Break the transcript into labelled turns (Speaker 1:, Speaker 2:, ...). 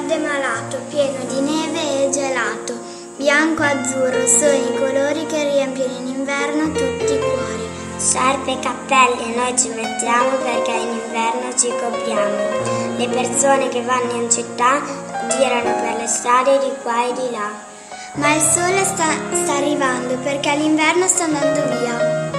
Speaker 1: verde malato, pieno di neve e gelato, bianco e azzurro sono i colori che riempiono in inverno tutti i cuori.
Speaker 2: Sciarpe e cappelli noi ci mettiamo perché in inverno ci copriamo. Le persone che vanno in città girano per le strade di qua e di là.
Speaker 1: Ma il sole sta arrivando perché l'inverno sta andando via.